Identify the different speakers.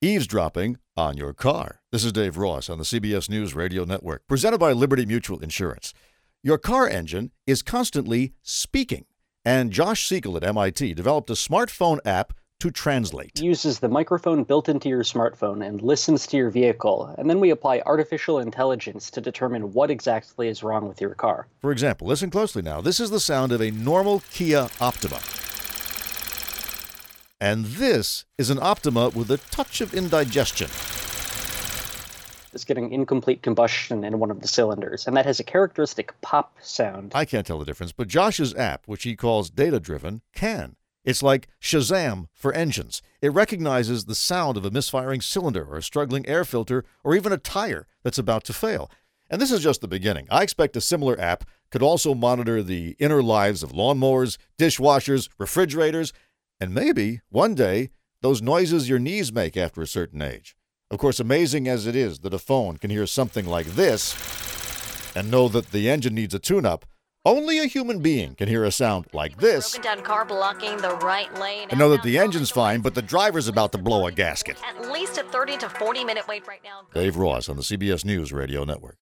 Speaker 1: Eavesdropping on your car. This is Dave Ross on the CBS News Radio Network, presented by Liberty Mutual Insurance. Your car engine is constantly speaking, and Josh Siegel at MIT developed a smartphone app to translate.
Speaker 2: It uses the microphone built into your smartphone and listens to your vehicle, and then we apply artificial intelligence to determine what exactly is wrong with your car.
Speaker 1: For example, listen closely now. This is the sound of a normal Kia Optima. And this is an Optima with a touch of indigestion.
Speaker 2: It's getting incomplete combustion in one of the cylinders, and that has a characteristic pop sound.
Speaker 1: I can't tell the difference, but Josh's app, which he calls data-driven, can. It's like Shazam for engines. It recognizes the sound of a misfiring cylinder or a struggling air filter or even a tire that's about to fail. And this is just the beginning. I expect a similar app could also monitor the inner lives of lawnmowers, dishwashers, refrigerators, and maybe, one day, those noises your knees make after a certain age. Of course, amazing as it is that a phone can hear something like this and know that the engine needs a tune-up, only a human being can hear a sound like this
Speaker 3: Broken down car blocking the right lane
Speaker 1: and know that the engine's fine, but the driver's about to blow a gasket.
Speaker 3: At least a 30 to 40 minute wait right now.
Speaker 1: Dave Ross on the CBS News Radio Network.